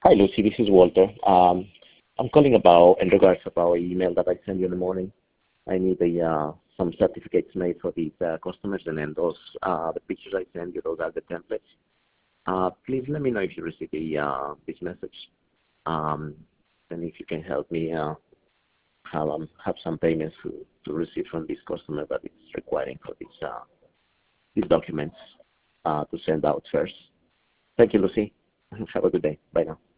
Hi, Lucy. This is Walter. I'm calling about in regards of our email that I sent you in the morning. I need some certificates made for these customers, and then the pictures I send you, those are the templates. Please let me know if you receive this message, um, and if you can help me have some payments to receive from this customer that is requiring for these documents to send out first. Thank you, Lucy. Have a good day. Bye now.